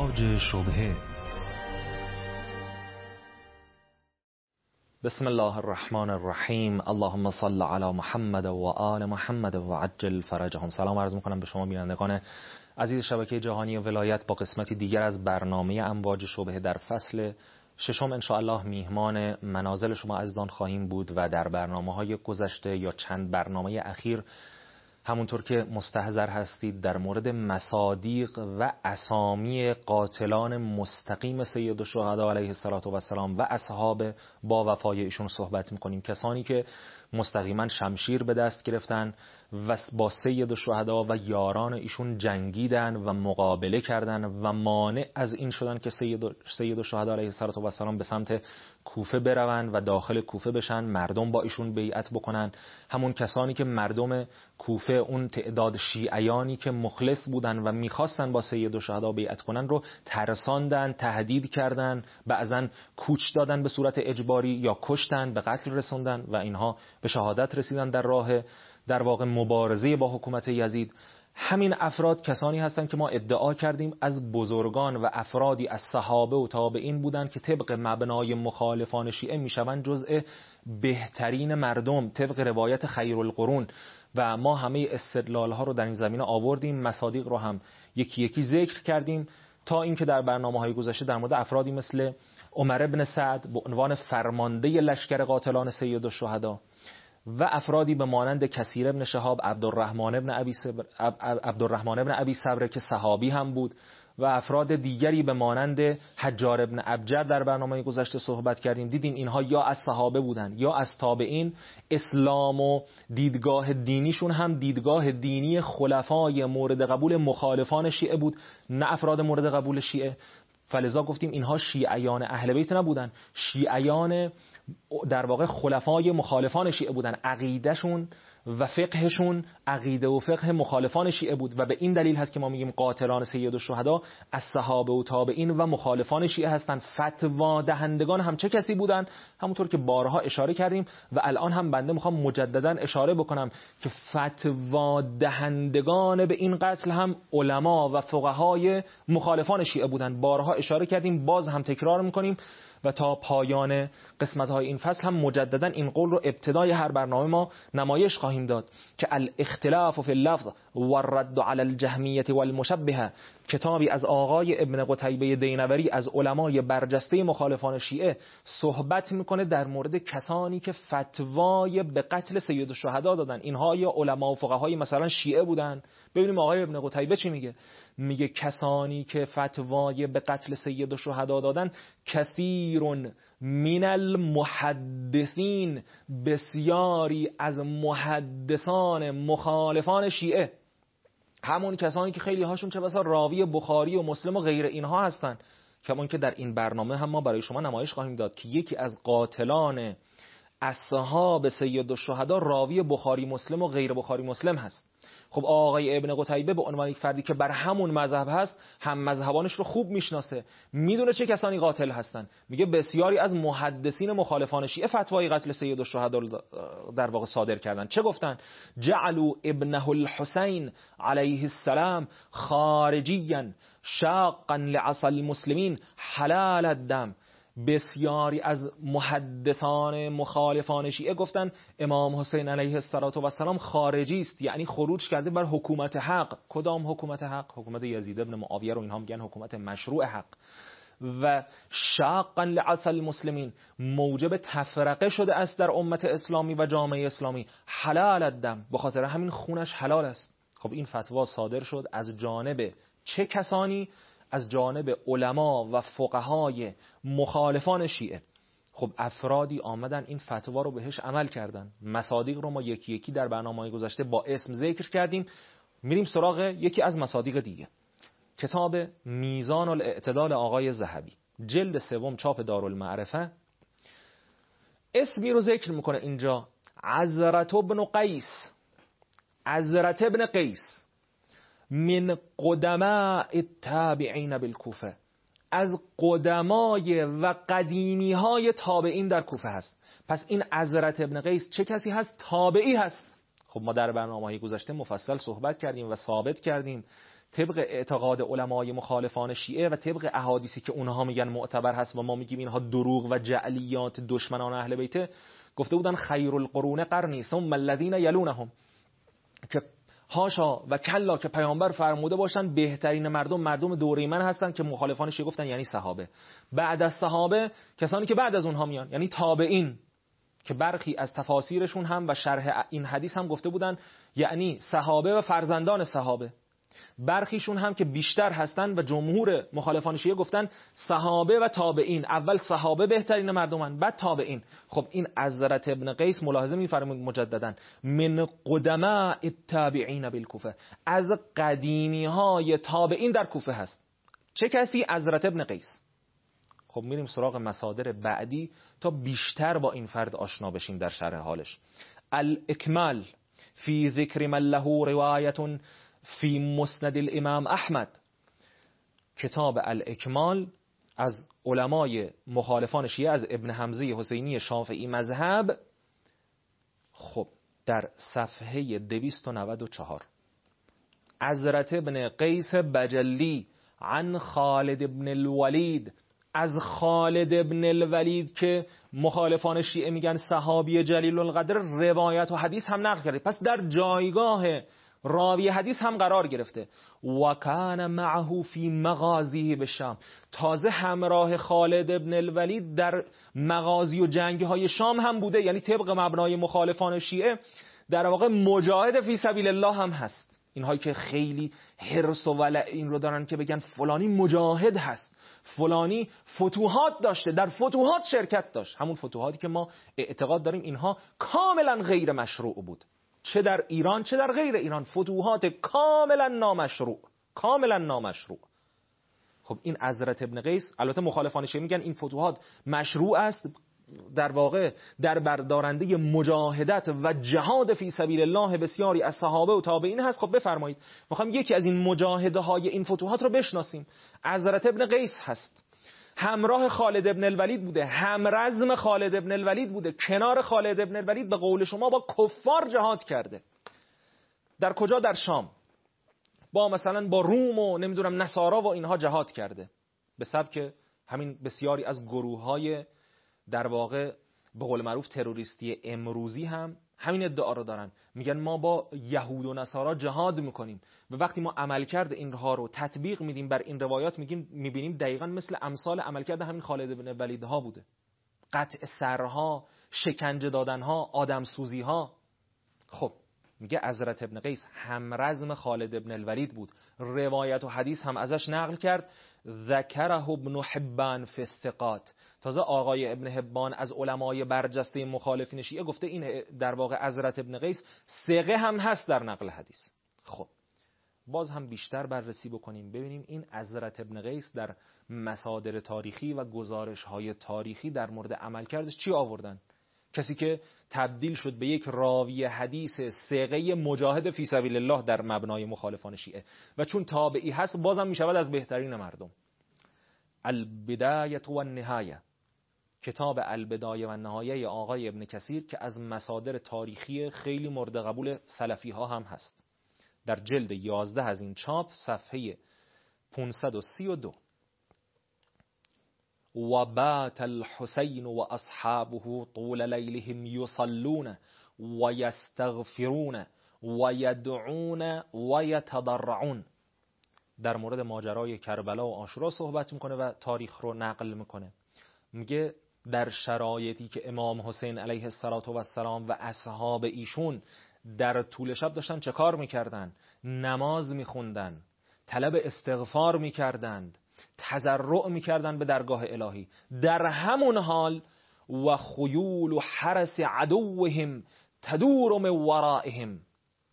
امواج شبهه. بسم الله الرحمن الرحیم. اللهم صل علی محمد و آل محمد و عجل فرجهم. سلام عرض میکنم به شما بینندگان عزیز شبکه جهانی ولایت با قسمتی دیگر از برنامه امواج شبهه. در فصل ششم ان شاء الله میهمان منازل شما عزیزان خواهیم بود و در برنامه‌های گذشته یا چند برنامه اخیر همونطور که مستحضر هستید در مورد مصادیق و اسامی قاتلان مستقیم سید الشهدا علیه السلام و اصحاب با وفای ایشون صحبت میکنیم. کسانی که مستقیما شمشیر به دست گرفتن و با سید الشهدا و یاران ایشون جنگیدن و مقابله کردن و مانع از این شدن که سید الشهدا علیه السلام به سمت کوفه بروند و داخل کوفه بشن، مردم با ایشون بیعت بکنن. همون کسانی که مردم کوفه اون تعداد شیعیانی که مخلص بودن و میخواستن با سید الشهدا بیعت کنن رو ترساندن، تهدید کردن، بعضا کوچ دادن به صورت اجباری یا کشتن، به قتل رسوندن و اینها به شهادت رسیدن در راه در واقع مبارزه با حکومت یزید. همین افراد کسانی هستند که ما ادعا کردیم از بزرگان و افرادی از صحابه و تابعین بودند که طبق مبنای مخالفان شیعه میشوند جزء بهترین مردم طبق روایت خیرالقرون و ما همه استدلال ها رو در این زمینه آوردیم، مصادیق رو هم یکی یکی ذکر کردیم تا اینکه در برنامه‌های گذشته در مورد افرادی مثل عمر بن سعد به عنوان فرمانده لشکر قاتلان سید الشهدا و افرادی به مانند کثیر بن شهاب، عبدالرحمن بن ابی صبره که صحابی هم بود و افراد دیگری به مانند حجار بن ابجر در برنامه گذشته صحبت کردیم. دیدیم اینها یا از صحابه بودن یا از تابعین. اسلام و دیدگاه دینیشون هم دیدگاه دینی خلفای مورد قبول مخالفان شیعه بود، نه افراد مورد قبول شیعه. فلذا گفتیم اینها شیعیان اهل بیت نبودن، شیعیان در واقع خلفای مخالفان شیعه بودن. عقیدهشون و فقهشون عقیده و فقه مخالفان شیعه بود و به این دلیل هست که ما میگیم قاتلان سید الشهدا از صحابه و تابعین و مخالفان شیعه هستند. فتوا دهندگان هم چه کسی بودن؟ همونطور که بارها اشاره کردیم و الان هم بنده میخوام مجددا اشاره بکنم که فتوا دهندگان به این قتل هم علما و فقهای مخالفان شیعه بودن. بارها اشاره کردیم، باز هم تکرار میکنیم و تا پایان قسمت‌های این فصل هم مجددا این قول رو ابتدای هر برنامه ما نمایش خواهیم داد که الاختلاف فی اللفظ والرد علی الجهمیة والمشبهة، کتابی از آقای ابن قتیبه دینوری از علمای برجسته مخالفان شیعه صحبت میکنه در مورد کسانی که فتوای به قتل سید الشهدا دادن. اینها یا علما و فقهای مثلا شیعه بودن. ببینیم آقای ابن قتیبه چی میگه. میگه کسانی که فتوای به قتل سید الشهدا دادن کثیر من المحدثین، بسیاری از محدثان مخالفان شیعه، همون کسانی که خیلی هاشون چه بسا راوی بخاری و مسلم و غیر اینها هستن. کمان که در این برنامه هم ما برای شما نمایش خواهیم داد که یکی از قاتلان اصحاب سید الشهدا راوی بخاری مسلم و غیر بخاری مسلم هست. خب آقای ابن قتیبه به عنوان یک فردی که بر همون مذهب هست، هم مذهبانش رو خوب میشناسه، میدونه چه کسانی قاتل هستن. میگه بسیاری از محدثین مخالفان شیعه فتوای قتل سید الشهدا در واقع صادر کردن. چه گفتن؟ جعلوا ابنه الحسین علیه السلام خارجیا شاقا لعصا المسلمین حلال الدم. بسیاری از محدثان مخالفان شیعه گفتن امام حسین علیه السلام خارجی است، یعنی خروج کرده بر حکومت حق. کدام حکومت حق؟ حکومت یزید ابن معاویه رو اینها میگن حکومت مشروع حق. و شاقا لعصا المسلمین، موجب تفرقه شده است در امت اسلامی و جامعه اسلامی. حلال الدم، به خاطر همین خونش حلال است. خب این فتوا صادر شد از جانب چه کسانی؟ از جانب علما و فقهای مخالفان شیعه. خب افرادی آمدن این فتوا رو بهش عمل کردن. مصادیق رو ما یکی یکی در برنامه‌های گذشته با اسم ذکر کردیم. میریم سراغ یکی از مصادیق دیگه، کتاب میزان الاعتدال آقای ذهبی، جلد 3 چاپ دارالمعرفه. اسمی رو ذکر میکنه اینجا، عزرة بن قیس، عزرة بن قیس من قدماء التابعین بالکوفه، از قدمای و قدیمی های تابعین در کوفه هست. پس این عزرة ابن قیس چه کسی هست؟ تابعی هست. خب ما در برنامه‌های گذشته مفصل صحبت کردیم و ثابت کردیم طبق اعتقاد علمای مخالفان شیعه و طبق احادیثی که اونها میگن معتبر هست و ما میگیم اینها دروغ و جعلیات دشمنان اهل بیت، گفته بودن خیر القرون قرنی ثم الذین یلونهم، که هاشا و کلا که پیامبر فرموده باشن بهترین مردم دوره من هستن، که مخالفان شیعه گفتن یعنی صحابه. بعد از صحابه کسانی که بعد از اونها میان یعنی تابعین، که برخی از تفاسیرشون هم و شرح این حدیث هم گفته بودن یعنی صحابه و فرزندان صحابه. برخیشون هم که بیشتر هستن و جمهور مخالفان شیعه گفتن صحابه و تابعین، اول صحابه بهترین مردمن بعد تابعین. خب این حضرت ابن قیس ملاحظه می‌فرمایید مجددا من قدماء التابعین بالکوفه، از قدیمی های تابعین در کوفه هست. چه کسی؟ حضرت ابن قیس. خب میریم سراغ مصادر بعدی تا بیشتر با این فرد آشنا بشیم در شرح حالش. الاکمال فی ذکر من له روایت فی مسند الامام احمد، کتاب الاکمال از علمای مخالفان شیعه از ابن حمزه حسینی شافعی مذهب. خب در صفحه 294 حضرت ابن قیس بجلی عن خالد ابن الولید، از خالد ابن الولید که مخالفان شیعه میگن صحابی جلیل القدر، روایت و حدیث هم نقل کرده، پس در جایگاه راوی حدیث هم قرار گرفته. و کان معه فی مغازیه بالشام، تازه همراه خالد ابن الولید در مغازی و جنگ های شام هم بوده، یعنی طبق مبنای مخالفان شیعه در واقع مجاهد فی سبیل الله هم هست. اینهایی که خیلی حرص و ولع این رو دارن که بگن فلانی مجاهد هست، فلانی فتوحات داشته، در فتوحات شرکت داشت، همون فتوحاتی که ما اعتقاد داریم اینها کاملا غیر مشروع بود، چه در ایران چه در غیر ایران، فتوحات کاملا نامشروع. خب این حضرت ابن قیس، البته مخالفان شیعه میگن این فتوحات مشروع است، در واقع در بردارنده مجاهدت و جهاد فی سبیل الله بسیاری از صحابه و تابعین هست. خب بفرمایید میخوام یکی از این مجاهده های این فتوحات رو بشناسیم. حضرت ابن قیس هست، همراه خالد ابن الولید بوده، همرزم خالد ابن الولید بوده، کنار خالد ابن الولید به قول شما با کفار جهاد کرده. در کجا؟ در شام. مثلا با روم و نمیدونم نصارا و اینها جهاد کرده، به سبب همین بسیاری از گروه‌های در واقع به قول معروف تروریستی امروزی هم همین ادعا رو دارن، میگن ما با یهود و نصارا جهاد میکنیم و وقتی ما عملکرد اینها رو تطبیق میدیم بر این روایات میبینیم دقیقاً مثل امثال عملکرد همین خالد بن ولید ها بوده، قطع سرها، شکنجه دادنها، آدم سوزی ها. خب میگه حضرت ابن قیس همرزم خالد ابن الولید بود، روایت و حدیث هم ازش نقل کرد. ذکره ابن حبان فی الثقات، تازه آقای ابن حبان از علمای برجسته مخالفین شیعه گفته این در واقع حضرت ابن قیس ثقه هم هست در نقل حدیث. خب باز هم بیشتر بررسی بکنیم ببینیم این حضرت ابن قیس در مصادر تاریخی و گزارش‌های تاریخی در مورد عملکردش چی آوردن. کسی که تبدیل شد به یک راوی حدیث ثقه مجاهد فی سبیل الله در مبنای مخالفان شیعه و چون تابعی هست بازم میشود از بهترین مردم. البدایه و النهایه، کتاب البدایه و النهایه آقای ابن کثیر که از مصادر تاریخی خیلی مورد قبول سلفی ها هم هست، در جلد 11 از این چاپ صفحه 532. و بات الحسین و اصحابه طول لیلهم یصلون و یستغفرون و یدعون و یتضرعون. در مورد ماجرای کربلا و عاشورا صحبت میکنه و تاریخ رو نقل میکنه. میگه در شرایطی که امام حسین علیه السلام و اصحاب ایشون در طول شب داشتن چه کار میکردن؟ نماز میخوندن، طلب استغفار میکردند، تضرع میکردن به درگاه الهی. در همون حال و خیول و حرس عدوهم تدور من ورائهم،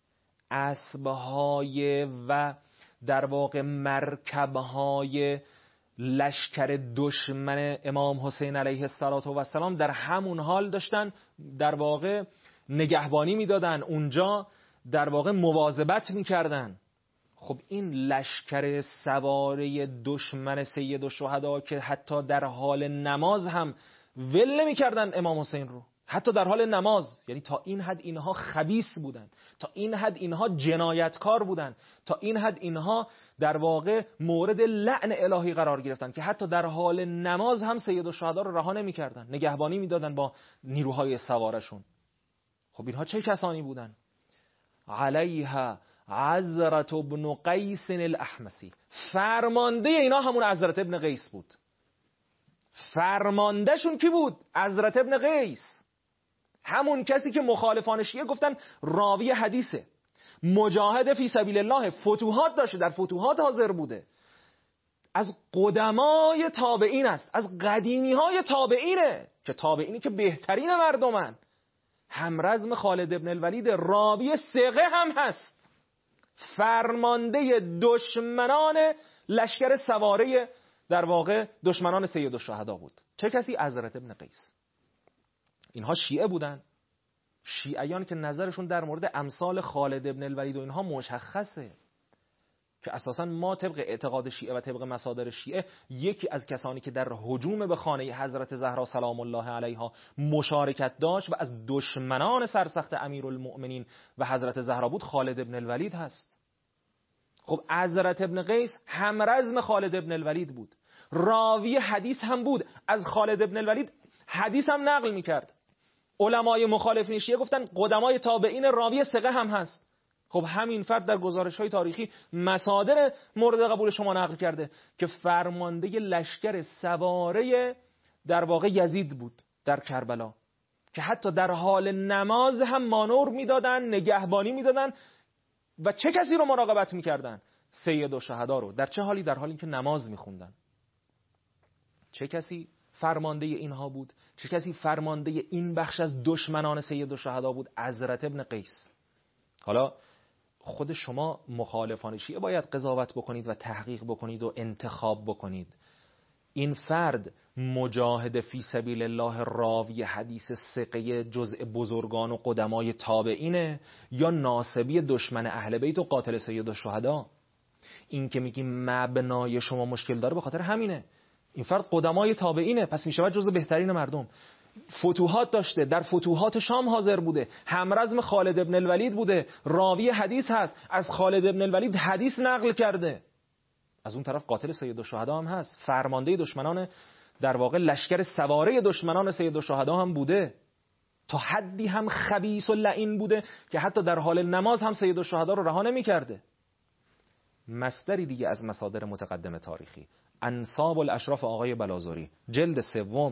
اسبهای و در واقع مرکبهای لشکر دشمن امام حسین علیه السلام در همون حال داشتن در واقع نگهبانی میدادن، اونجا در واقع مواظبت میکردن. خب این لشکر سواره دشمن سید الشهدا که حتی در حال نماز هم ول نمی‌کردن امام حسین رو، حتی در حال نماز. یعنی تا این حد اینها خبیث بودن، تا این حد اینها جنایتکار بودن، تا این حد اینها در واقع مورد لعن الهی قرار گرفتن که حتی در حال نماز هم سیدالشهدا رو رها نمی‌کردن، نگهبانی میدادن با نیروهای سوارشون. خب اینها چه کسانی بودن؟ علیها عزرة بن قیس الاحمسی. فرمانده اینا همون عزرة ابن قیس بود. فرماندهشون کی بود؟ عزرة ابن قیس، همون کسی که مخالفان شیعه گفتن راوی حدیثه، مجاهد فی سبیل الله، فتوحات داشته، در فتوحات حاضر بوده، از قدمای تابعین است، از قدیمی های تابعینه، که تابعینی که بهترین مردمن. همرزم خالد ابن الولید راوی ثقه هم هست، فرمانده دشمنان لشکر سواره در واقع دشمنان سیدالشهدا بود. چه کسی؟ عزرة ابن قیس. اینها شیعه بودن، شیعیان که نظرشون در مورد امثال خالد ابن الولید و اینها مشخصه، که اساساً ما طبق اعتقاد شیعه و طبق مصادر شیعه یکی از کسانی که در هجوم به خانه حضرت زهرا سلام الله علیها مشارکت داشت و از دشمنان سرسخت امیرالمؤمنین و حضرت زهرا بود خالد ابن الولید هست. خب عزرة ابن قیس همرزم خالد ابن الولید بود، راوی حدیث هم بود، از خالد ابن الولید حدیث هم نقل میکرد. علمای مخالفین شیعه گفتن قدمای تابعین راوی ثقه هم هست. خب همین فرد در گزارش‌های تاریخی مصادر مورد قبول شما نقل کرده که فرمانده لشکر سواره در واقع یزید بود در کربلا، که حتی در حال نماز هم مانور میدادن، نگهبانی میدادن و چه کسی رو مراقبت میکردن؟ سیدالشهدا رو. در چه حالی؟ در حالی که نماز میخوندن. چه کسی فرمانده اینها بود؟ چه کسی فرمانده این بخش از دشمنان سیدالشهدا بود؟ عزرة ابن قیس. حالا خود شما مخالفان شیعه باید قضاوت بکنید و تحقیق بکنید و انتخاب بکنید. این فرد مجاهد فی سبیل الله راوی حدیث ثقه جزء بزرگان و قدمای تابعینه، یا ناصبی دشمن اهل بیت و قاتل سیدالشهدا؟ این که میگیم مبنای شما مشکل داره به خاطر همینه. این فرد قدمای تابعینه، پس میشود جزء بهترین مردم. فتوحات داشته، در فتوحات شام حاضر بوده، همرزم خالد ابن الولید بوده، راوی حدیث هست، از خالد ابن الولید حدیث نقل کرده. از اون طرف قاتل سیدالشهدا هم هست، فرمانده دشمنان در واقع لشکر سواره دشمنان سیدالشهدا هم بوده. تا حدی هم خبیث و لعین بوده که حتی در حال نماز هم سیدالشهدا رو رها نمی‌کرده. مصدری دیگه از مصادر متقدم تاریخی، انساب الاشراف آقای بلازوری، جلد 3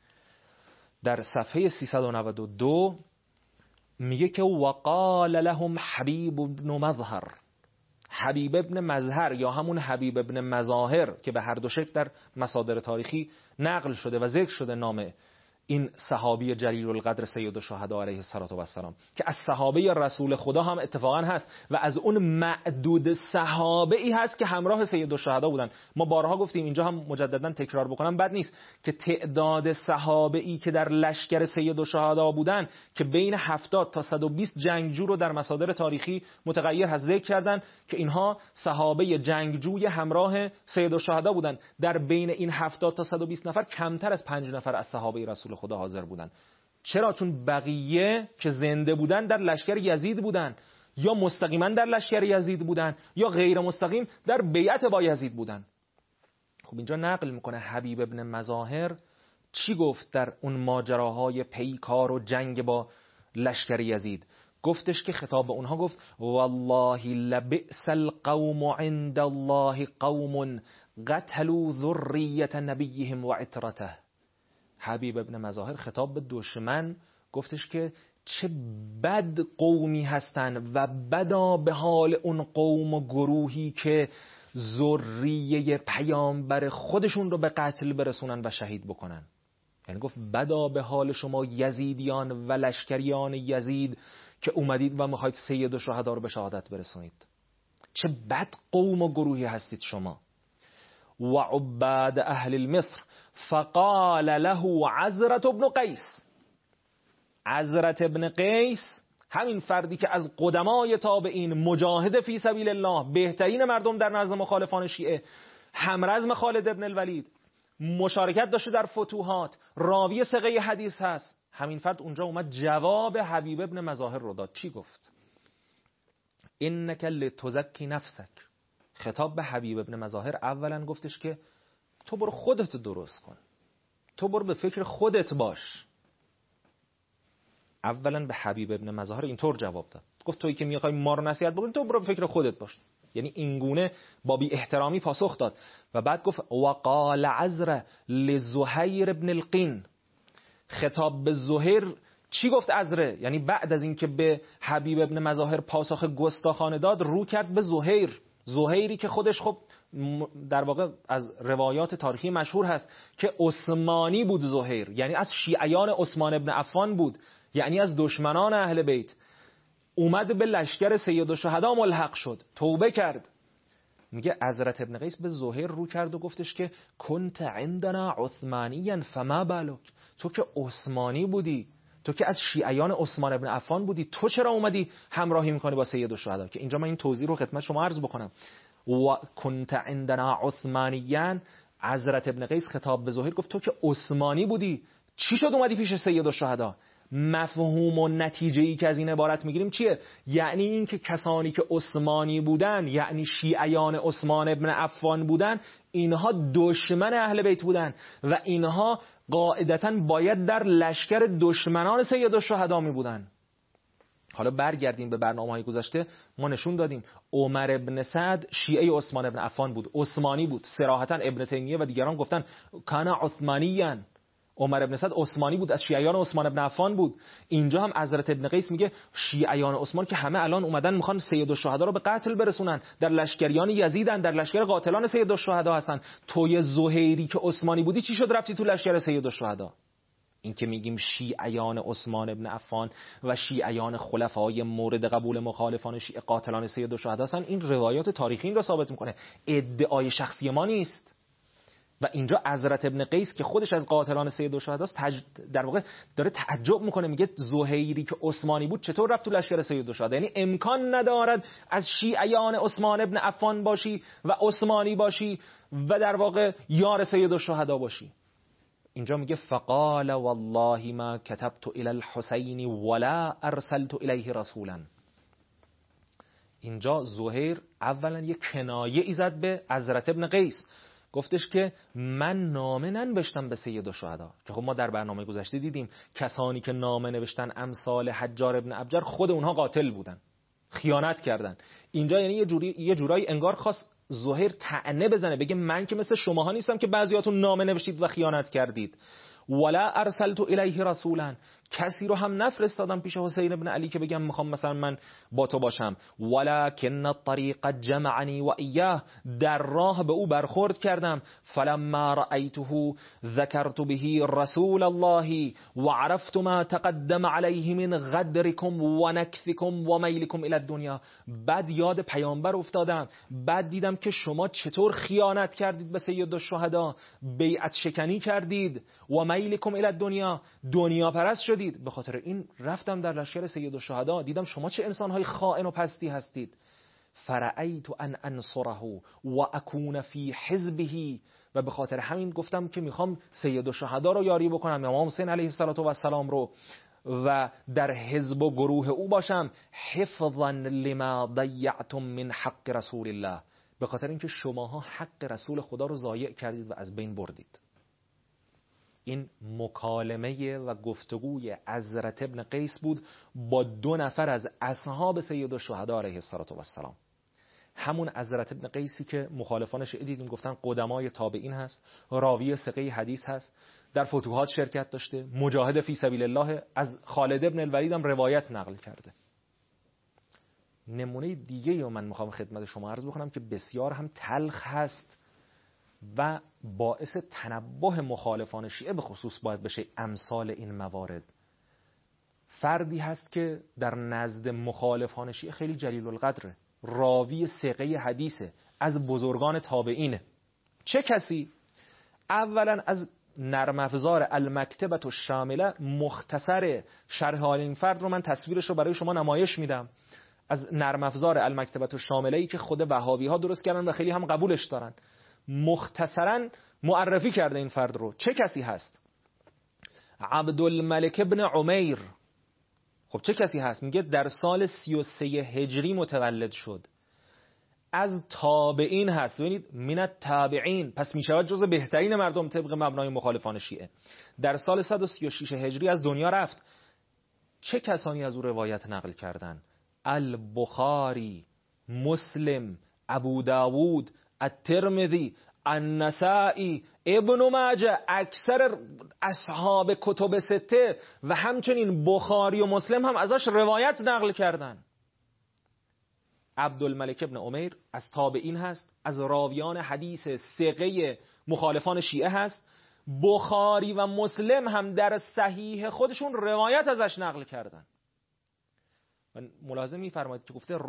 در صفحه 392 میگه که وقال لهم حبیب ابن مظهر، حبیب ابن مظهر یا همون حبیب ابن مظاهر که به هر دو شکل در مصادر تاریخی نقل شده و ذکر شده نام این صحابی جلیل القدر سیدالشهدا علیه السلام، که از صحابه رسول خدا هم اتفاقا هست و از اون معدود صحابه ای هست که همراه سیدالشهدا بودن. ما بارها گفتیم، اینجا هم مجددا تکرار بکنم بد نیست، که تعداد صحابه ای که در لشکر سیدالشهدا بودن که بین 70 تا 120 جنگجو رو در مصادر تاریخی متغیر هست ذکر کردن که اینها صحابه جنگجوی همراه سیدالشهدا بودن. در بین این 70 تا 120 نفر کمتر از 5 نفر از صحابه رسول خدا حاضر بودن. چرا؟ چون بقیه که زنده بودن در لشکر یزید بودن، یا مستقیما در لشکر یزید بودن یا غیر مستقیم در بیعت با یزید بودن. خب اینجا نقل میکنه حبیب ابن مظاهر چی گفت در اون ماجراهای پیکار و جنگ با لشکر یزید. گفتش که خطاب به اونها گفت والله لبئس القوم عند الله قوم قتلوا ذریة نبیهم و عترته. حبیب ابن مظاهر خطاب به دشمن گفتش که چه بد قومی هستن و بدا به حال اون قوم و گروهی که ذریه پیامبر خودشون رو به قتل برسونن و شهید بکنن. یعنی گفت بدا به حال شما یزیدیان و لشکریان یزید که اومدید و میخواید سیدالشهدا رو به شهادت برسونید. چه بد قوم و گروهی هستید شما. و عباد اهل مصر فقال له عزرة ابن قیس. عزرة ابن قیس، همین فردی که از قدمای تابعین، مجاهد فی سبیل الله، بهترین مردم در نزد مخالفان شیعه، همرزم خالد ابن الولید، مشارکت داشته در فتوحات، راوی ثقه حدیث هست، همین فرد اونجا اومد جواب حبیب ابن مظاهر رو داد. چی گفت؟ انک لتزکی نفسک. خطاب به حبیب ابن مظاهر اولا گفتش که تو برو خودت درست کن، تو برو به فکر خودت باش. اولا به حبیب ابن مظاهر اینطور جواب داد، گفت تویی که میخوای ما رو نصیحت بکنی تو برو به فکر خودت باش. یعنی اینگونه با بی احترامی پاسخ داد. و بعد گفت وقال عذر لزهیر ابن القین. خطاب به زهیر چی گفت عذره؟ یعنی بعد از اینکه به حبیب ابن مظاهر پاسخ گستاخانه داد، رو کرد به زهیر. زهیری که خودش خب در واقع از روایات تاریخی مشهور هست که عثمانی بود زهیر، یعنی از شیعیان عثمان ابن عفان بود، یعنی از دشمنان اهل بیت. اومد به لشکر سیدالشهدا ملحق شد، توبه کرد. میگه حضرت ابن قیس به زهیر رو کرد و گفتش که کنت عندنا عثمانیا فما بالک. تو که عثمانی بودی، تو که از شیعیان عثمان ابن عفان بودی، تو چرا اومدی همراهی میکنی با سیدالشهدا؟ که اینجا من این توضیح رو خدمت شما عرض بکنم. و کنت عندنا عثمانیا، حضرت ابن قیس خطاب به زهیر گفت تو که عثمانی بودی، چی شد اومدی پیش سیدالشهدا؟ مفهوم و نتیجه‌ای که از این عبارت میگیریم چیه؟ یعنی این که کسانی که عثمانی بودن، یعنی شیعیان عثمان ابن عفان بودن، اینها دشمن اهل بیت بودن و اینها قاعدتاً باید در لشکر دشمنان سیدالشهدا می بودن. حالا برگردیم به برنامه‌های گذشته، ما نشون دادیم عمر ابن سعد شیعه عثمان ابن عفان بود، عثمانی بود. صراحتاً ابن تیمیه و دیگران گفتن کان عثمانیاً. عمر ابن سعد عثمانی بود، از شیعیان عثمان ابن عفان بود. اینجا هم حضرت ابن قیس میگه شیعیان عثمان که همه الان اومدن میخوان سیدالشهدا رو به قتل برسونن، در لشکریان یزیدن، در لشکر قاتلان سیدالشهدا هستن. توی زهیری که عثمانی بودی چی شد رفتی تو لشکر سیدالشهدا؟ این که میگیم شیعیان عثمان ابن عفان و شیعیان خلفای مورد قبول مخالفان شیعه قاتلان سیدالشهدا هستن، این روایات تاریخی این رو ثابت میکنه، ادعای شخصی ما نیست. و اینجا حضرت ابن قیس که خودش از قاتلان سیدالشهدا است در واقع داره تعجب میکنه، میگه زهیری که عثمانی بود چطور رفت تو لشکر سیدالشهدا؟ یعنی امکان ندارد از شیعیان عثمان ابن عفان باشی و عثمانی باشی و در واقع یار سیدالشهدا باشی. اینجا میگه فقال والله ما كتبت الى الحسین ولا ارسلت الیه رسولا. اینجا زهیر اولا یک کنایه ای زد به حضرت ابن قیس، گفتش که من نامه ننوشتم به سیدالشهدا. که خب ما در برنامه گذشته دیدیم کسانی که نامه نوشتن امثال حجار ابن ابجر خود اونها قاتل بودن، خیانت کردن. اینجا یعنی یه جورایی انگار خواست زهیر طعنه بزنه، بگه من که مثل شماها نیستم که بعضیاتون نامه نوشتید و خیانت کردید. ولا ارسلت الیه رسولا، کسی رو هم نفرستادم پیش حسین ابن علی که بگم میخوام مثلا من با تو باشم. ولکن الطریق جمعنی و ایاه، در راه به او برخورد کردم. فلما رأیته ذکرت به رسول الله و عرفت ما تقدم علیه من غدرکم و نکثکم و میلکم الی الدنیا. بعد یاد پیامبر افتادم، بعد دیدم که شما چطور خیانت کردید به سیدالشهدا، بیعت شکنی کردید، و میلکم الی الدنیا، دنیا پرست شدید. به خاطر این رفتم در لشکر سیدالشهدا، دیدم شما چه انسانهای خائن و پستی هستید. فرأیت ان انصره و اکون فی حزبه، و به خاطر همین گفتم که میخوام سیدالشهدا رو یاری بکنم، امام حسین علیه السلام رو، و در حزب و گروه او باشم. حفظا لما ضیعتم من حق رسول الله، به خاطر اینکه شماها حق رسول خدا رو ضایع کردید و از بین بردید. این مکالمه و گفتگوی حضرت ابن قیس بود با دو نفر از اصحاب سیدالشهدا علیه السلام. همون حضرت ابن قیسی که مخالفان شیعه دیدیم گفتن قدمای تابعین هست، راوی ثقه حدیث هست، در فتوحات شرکت داشته، مجاهد فی سبیل الله، از خالد ابن الولید هم روایت نقل کرده. نمونه دیگه من میخوام خدمت شما عرض بکنم که بسیار هم تلخ هست و باعث تنبه مخالفان شیعه به خصوص باید بشه امثال این موارد. فردی هست که در نزد مخالفان شیعه خیلی جلیل القدره، راوی ثقه حدیثه، از بزرگان تابعینه. چه کسی؟ اولا از نرم افزار المکتبة الشامله، مختصر شرح این فرد رو من تصویرش رو برای شما نمایش میدم، از نرم افزار المکتبة الشامله ای که خود وهابی ها درست کردن و خیلی هم قبولش دارن. مختصراً معرفی کرده این فرد رو. چه کسی هست؟ عبدالملک ابن عمیر. خب چه کسی هست؟ میگه در سال 33 هجری متولد شد، از تابعین هست. ببینید من التابعین، پس میشود جزو بهترین مردم طبق مبنای مخالفان شیعه. در سال 136 هجری از دنیا رفت. چه کسانی از او روایت نقل کردن؟ البخاری، مسلم، ابو داوود، الترمذی، النسائی، ابن ماجه، اکثر اصحاب کتب سته و همچنین بخاری و مسلم هم ازش روایت نقل کردن. عبدالملک ابن عمیر از تابعین هست، از راویان حدیث ثقه مخالفان شیعه هست. بخاری و مسلم هم در صحیح خودشون روایت ازش نقل کردن. من ملاحظه می‌فرمایید که گفته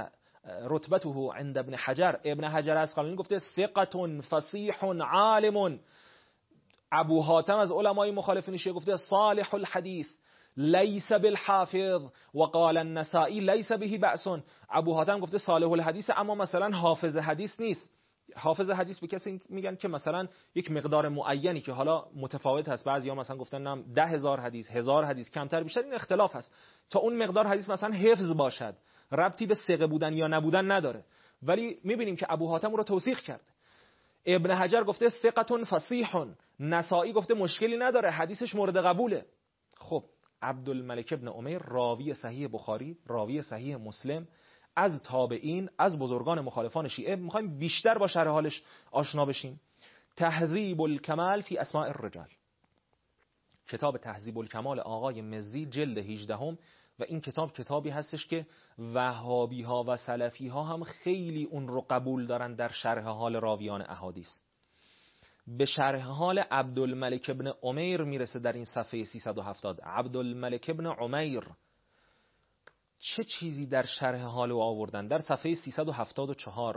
رتبته عند ابن حجر. ابن حجر اسقلانی گفته ثقة فصیح عالم. ابو حاتم از علمای مخالفین شیعه گفته صالح الحدیث لیس بالحافظ و قال النسائی لیس به بأس. ابو حاتم گفته صالح الحدیث اما مثلا حافظ حدیث نیست. حافظ حدیث به کسی میگن که مثلا یک مقدار معینی که حالا متفاوت هست، بعضیا مثلا گفتن نم 10,000 حدیث، 1000 حدیث، کمتر بیشتر، این اختلاف هست. تا اون مقدار حدیث مثلا حفظ باشد، ربطی به ثقه بودن یا نبودن نداره. ولی میبینیم که ابو حاتم رو توثیق کرد. ابن حجر گفته ثقة فصیح. نسائی گفته مشکلی نداره، حدیثش مورد قبوله. خب عبدالملک ابن عمیر راوی صحیح بخاری، راوی صحیح مسلم، از تابعین، از بزرگان مخالفان شیعه. میخوایم بیشتر با شرح حالش آشنا بشیم. تهذیب الکمال فی اسماء الرجال، کتاب تهذیب الکمال آقای مزی، جلد 18 و این کتابی هستش که وهابی ها و سلفی ها هم خیلی اون رو قبول دارن در شرح حال راویان احادیث. به شرح حال عبدالملک ابن عمیر میرسه در این صفحه 370. عبدالملک ابن عمیر چه چیزی در شرح حال او آوردن؟ در صفحه 374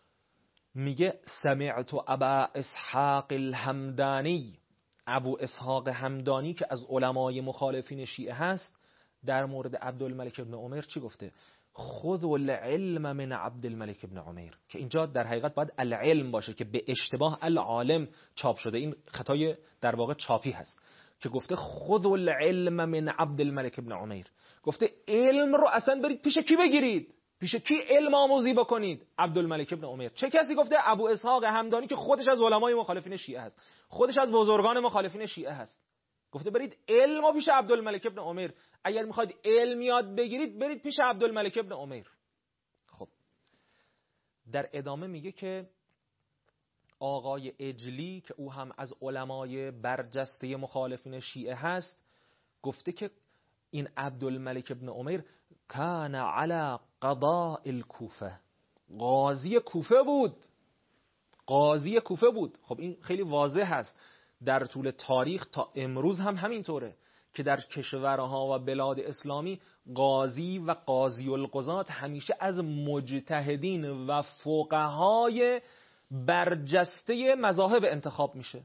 میگه سمعت ابا اسحاق الحمدانی. ابو اسحاق همدانی که از علمای مخالفین شیعه هست در مورد عبدالملک ابن عمیر چی گفته؟ خذوا العلم من عبدالملک ابن عمیر، که اینجا در حقیقت باید العلم باشه که به اشتباه العالم چاپ شده. این خطای در واقع چاپی هست که گفته خذوا العلم من عبدالملک ابن عمیر. گفته علم رو اصلا برید پیش کی بگیرید، پیش کی علم آموزی بکنید؟ عبدالملک ابن عمیر. چه کسی گفته؟ ابو اسحاق همدانی که خودش از علمای مخالفین شیعه هست، خودش از بزرگان مخالفین شیعه هست. گفته برید علم رو پیش عبدالملک ابن عمیر. اگر میخواید علم یاد بگیرید برید پیش عبدالملک ابن عمیر. خب در ادامه میگه که آقای اجلی که او هم از علمای برجسته مخالفین شیعه هست گفته که این عبدالملک ابن عمیر کان علی قضاء الکوفه، قاضی کوفه بود. قاضی کوفه بود. خب این خیلی واضح هست در طول تاریخ تا امروز هم همینطوره که در کشورها و بلاد اسلامی قاضی و قاضی القضات همیشه از مجتهدین و فقهای برجسته مذاهب انتخاب میشه.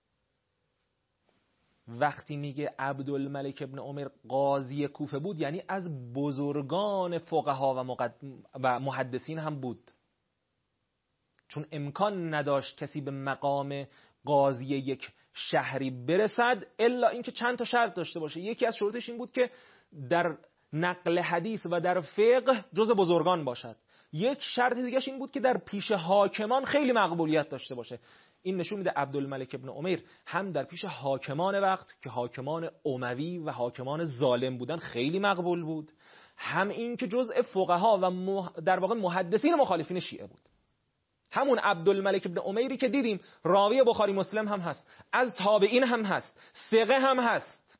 وقتی میگه عبدالملک ابن عمر قاضی کوفه بود یعنی از بزرگان فقها و محدثین هم بود، چون امکان نداشت کسی به مقام قاضی یک شهری برسد الا اینکه چند تا شرط داشته باشه. یکی از شروطش این بود که در نقل حدیث و در فقه جز بزرگان باشد. یک شرط دیگهش این بود که در پیش حاکمان خیلی مقبولیت داشته باشه. این نشون میده عبدالملک ابن عمیر هم در پیش حاکمان وقت که حاکمان اموی و حاکمان ظالم بودن خیلی مقبول بود، هم این که جزء فقها و در واقع محدثین مخالفین شیعه بود. همون عبدالملک ابن عمیری که دیدیم راوی بخاری مسلم هم هست، از تابعین هم هست، ثقه هم هست.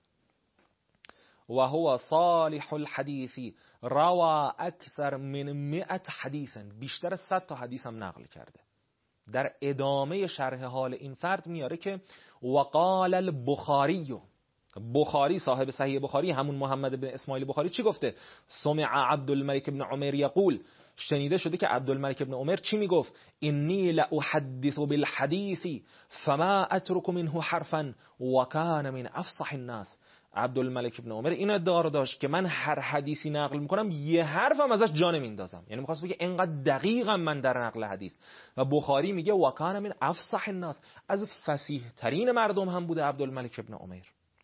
و هو صالح الحدیثی روا اکثر من 100 حدیثا، بیشتر از 100 تا حدیث هم نقل کرده. در ادامه شرح حال این فرد میاره که وقال البخاری، بخاری صاحب صحیح بخاری همون محمد بن اسماعیل بخاری چی گفته؟ سمع عبدالملک بن عمر یقول، شنیده شده که عبدالملک بن عمر چی میگفت؟ انی لأحدث بالحدیث فما اترك منه حرفا وکان من افصح الناس. عبدالملک بن عمر این ادعا رو داشت که من هر حدیثی نقل میکنم یه حرفم ازش جا نمیندازم، یعنی میخواست بگه اینقدر دقیقم من در نقل حدیث. و بخاری میگه وکان من افصح الناس، از فصیح ترین مردم هم بوده عبدالملک بن عمر.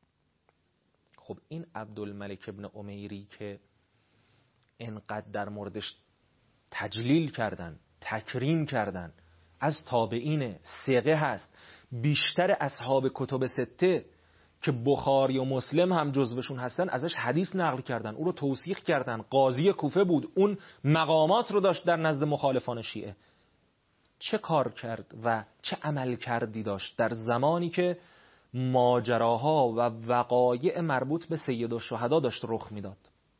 خب این عبدالملک ابن امیری که اینقدر در موردش تجلیل کردن، تکریم کردن، از تابعین، ثقه هست، بیشتر اصحاب کتب سته که بخاری و مسلم هم جزوشون هستن ازش حدیث نقل کردن، او رو توثیق کردن، قاضی کوفه بود، اون مقامات رو داشت در نزد مخالفان شیعه. چه کار کرد و چه عمل کردی داشت در زمانی که ماجراها و وقایع مربوط به سید الشهدا داشت رخ میداد؟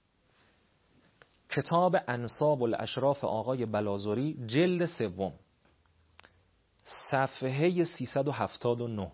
کتاب انساب الاشراف آقای بلازوری جلد 3 صفحه 379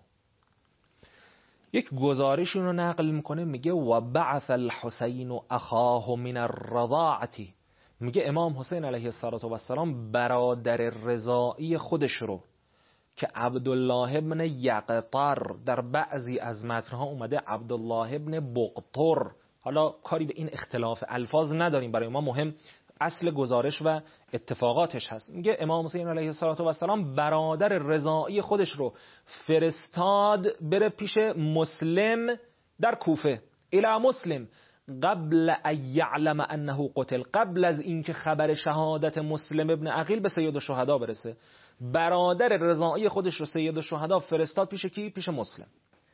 یک گزارشی رو نقل میکنه، میگه و بعث الحسین اخاه من الرضاعه، میگه امام حسین علیه السلام برادر رضاعی خودش رو که عبدالله ابن یقطر، در بعضی از متنها اومده عبدالله ابن بقطر، حالا کاری به این اختلاف الفاظ نداریم، برای ما مهم اصل گزارش و اتفاقاتش هست. میگه امام حسین علیه السلام برادر رضاعی خودش رو فرستاد بره پیش مسلم در کوفه، الی مسلم قبل ان یعلم انه قتل، قبل از اینکه خبر شهادت مسلم ابن عقیل به سید الشهدا برسه. برادر رضاعی خودش رو سید الشهدا فرستاد پیش کی؟ پیش مسلم.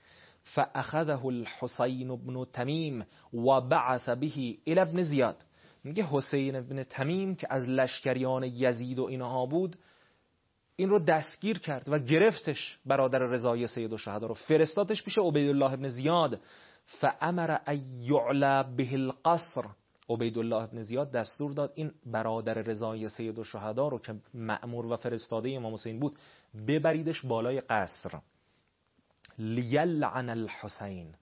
فاخذه الحسین بن تمیم و بعث به الی ابن زیاد. میگه حسین ابن تمیم که از لشکریان یزید و اینها بود، این رو دستگیر کرد و گرفتش، برادر رضایی سید الشهدا رو فرستادش پیش عبیدالله ابن زیاد. فامر ان یعلى به القصر، عبیدالله ابن زیاد دستور داد این برادر رضایی سید الشهدا رو که مأمور و فرستاده امام حسین بود ببریدش بالای قصر. لیلعن الحسین،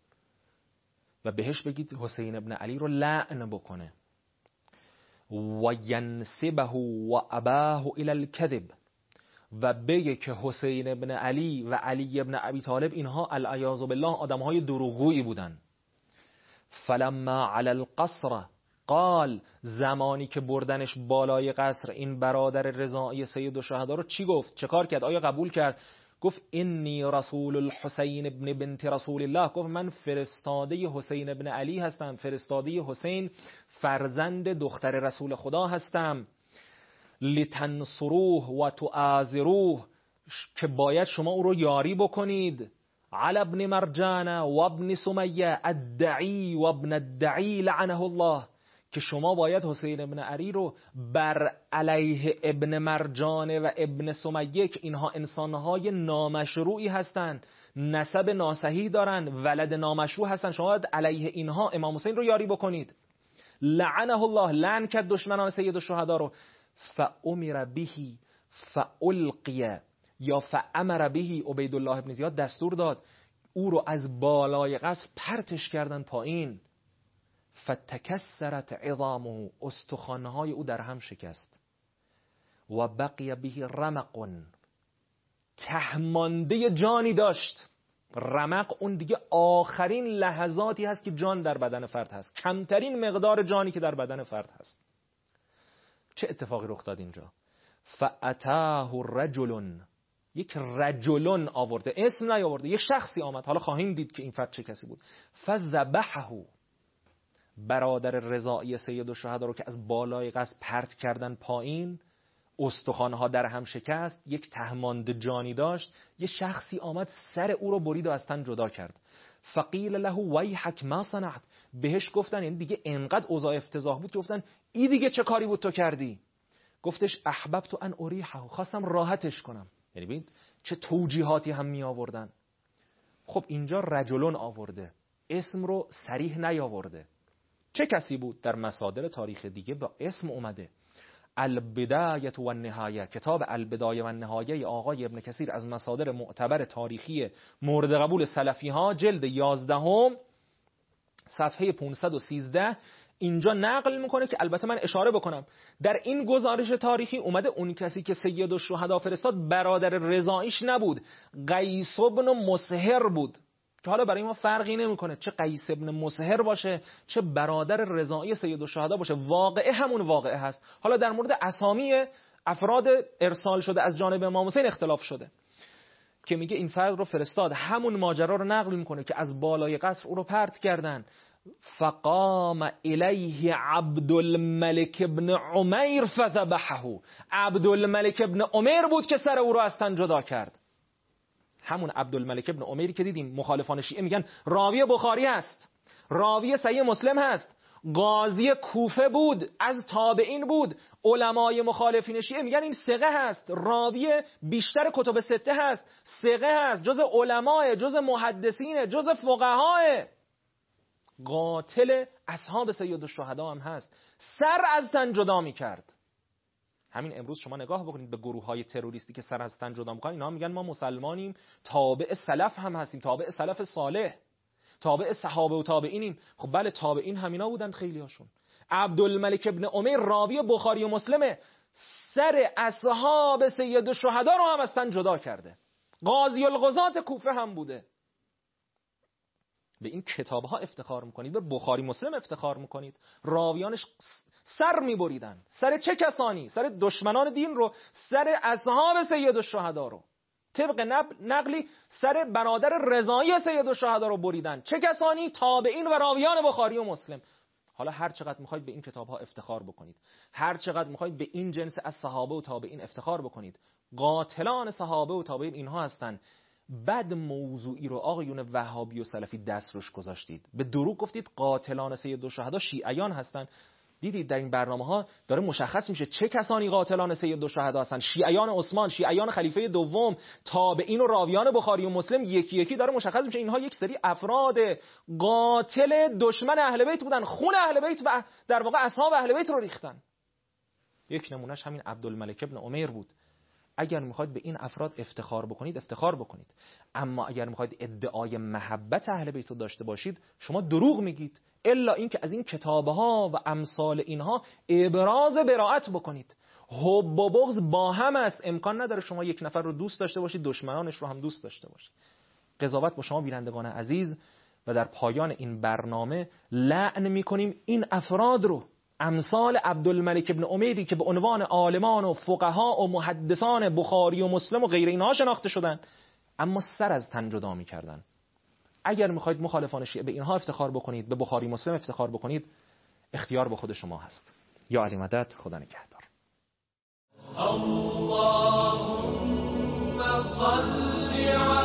و بهش بگید حسین ابن علی رو لعن بکنه. و ینسبه و اباه الی الکذب، و بگه که حسین ابن علی و علی ابن ابی طالب اینها العیاذ بالله آدمهای دروغگویی بودن. فلما علی القصر قال، زمانی که بردنش بالای قصر این برادر رضاعی سید الشهدا رو چی گفت؟ چه کار کرد؟ آیا قبول کرد؟ گفت انی رسول الحسین ابن بنت رسول الله، گفت من فرستاده حسین ابن علی هستم، فرستاده حسین فرزند دختر رسول خدا هستم. لتنصروه و تعازروه، که باید شما او رو یاری بکنید. علی ابن مرجان و ابن سمیه الدعی و ابن الدعی لعنه الله، که شما باید حسین ابن علی رو بر علیه ابن مرجان و ابن سمیه که اینها انسانهای نامشروعی هستند، نسب ناصحیح دارن، ولد نامشروع هستن، شما باید علیه اینها امام حسین رو یاری بکنید. لعنه الله، لعن کرد دشمنان سید الشهدا رو. فامر به فالقی، یا فامر به، عبیدالله ابن زیاد دستور داد او رو از بالای قصر پرتش کردن پایین. فتکسرت عظامه، استخوانهای او در هم شکست. و بقی به رمق، تهمانده جانی داشت. رمق اون دیگه آخرین لحظاتی هست که جان در بدن فرد هست، کمترین مقدار جانی که در بدن فرد هست. چه اتفاقی رخ داد اینجا؟ فاتاه رجل، یک رجلون آورده، اسم نیاورده، یک شخصی آمد، حالا خواهیم دید که این فرد چه کسی بود. فذبحه، برادر رضاعی سید الشهدا رو که از بالای قصر پرت کردن پایین، استخوانها در هم شکست، یک تهمانده جانی داشت، یه شخصی آمد سر او رو برید و از تن جدا کرد. فقیل له ویحک ما صنعت، بهش گفتن، این دیگه انقدر اوضاع افتضاح بود که گفتن این دیگه چه کاری بود تو کردی؟ گفتش احببت ان اریحه، خواستم راحتش کنم. یعنی ببین چه توجیهاتی هم می آوردن. خب اینجا رجلون آورده، اسم رو صریح نیاورده. چه کسی بود؟ در مصادر تاریخ دیگه با اسم اومده. البدایه و النهایه، کتاب البدایه و النهایه آقای ابن کثیر از مصادر معتبر تاریخی مورد قبول سلفی ها، جلد 11 صفحه 513 اینجا نقل میکنه که البته من اشاره بکنم در این گزارش تاریخی اومده اون کسی که سید الشهدا فرستاد برادر رضاییش نبود، قیس بن مسهر بود، که حالا برای ما فرقی نمیکنه چه قیس بن مسهر باشه چه برادر رضایی سید الشهدا باشه، واقعه همون واقعه هست. حالا در مورد اسامی افراد ارسال شده از جانب امام حسین اختلاف شده که میگه این فرد رو فرستاد، همون ماجرا رو نقل میکنه که از بالای قصر او رو پرت کردن. فقام الیه عبدالملک ابن عمیر فذبحه. عبدالملک ابن عمیر بود که سر او رو از تن جدا کرد. همون عبدالملک ابن عمیری که دیدیم مخالفان شیعه میگن راوی بخاری هست، راوی صحیح مسلم هست، قاضی کوفه بود، از تابعین بود. علمای مخالفین شیعه میگن این ثقه هست، راوی بیشتر کتب سته هست، ثقه هست، جز علمای، جز محدثین، جز فقهای. قاتل اصحاب سید الشهدا هم هست، سر از تن جدا میکرد. همین امروز شما نگاه بکنید به گروه‌های تروریستی که سر از تن جدا میکنن، اینا میگن ما مسلمانیم، تابع سلف هم هستیم، تابع سلف صالح، تابع صحابه و تابعینیم. خب بله، تابعین همینا بودن خیلیاشون. عبدالملک ابن عمیر راوی بخاری و مسلمه، سر اصحاب سید الشهدا رو هم از تن جدا کرده. قاضی القضات کوفه هم بوده. به این کتاب‌ها افتخار میکنید، به بخاری مسلم افتخار میکنید. راویانش سر میبریدن. سر چه کسانی؟ سر دشمنان دین رو، سر اصحاب سید الشهدا رو. طبق نقلی سر برادر رضایی سید الشهدا رو بریدن. چه کسانی؟ تابعین و راویان بخاری و مسلم. حالا هر چقدر میخواید به این کتاب‌ها افتخار بکنید، هر چقدر میخواید به این جنس از صحابه و تابعین افتخار بکنید، قاتلان صحابه و تابعین اینها هستن. بد موضوعی رو آقایون وهابی و سلفی دست روش گذاشتید. به دروغ گفتید قاتلان سید الشهدا شیعیان هستن. دیدید در این برنامه‌ها داره مشخص میشه چه کسانی قاتلان سید الشهدا هستن. شیعیان عثمان، شیعیان خلیفه دوم، تابعین و راویان بخاری و مسلم، یکی یکی داره مشخص میشه اینها یک سری افراد قاتل دشمن اهل بیت بودن، خون اهل بیت و در واقع اصحاب اهل بیت رو ریختن. یک نمونهش همین عبدالملک ابن عمیر بود. اگر میخواید به این افراد افتخار بکنید، افتخار بکنید. اما اگر میخواید ادعای محبت اهل بیت رو داشته باشید، شما دروغ میگید، الا اینکه از این کتابها و امثال اینها ابراز براءت بکنید. حب و بغض با هم است. امکان نداره شما یک نفر رو دوست داشته باشید، دشمنانش رو هم دوست داشته باشید. قضاوت با شما بینندگان عزیز، و در پایان این برنامه لعن میکنیم این افراد رو، امثال عبدالملک ابن عمیری که به عنوان عالمان و فقها و محدثان بخاری و مسلم و غیر اینها شناخته شدن، اما سر از تن جدا می‌کردن. اگر می‌خواید مخالفان شیعه به اینها افتخار بکنید، به بخاری مسلم افتخار بکنید، اختیار به خود شما هست. یا علی مدد. خدا نگهدار. اللهم صل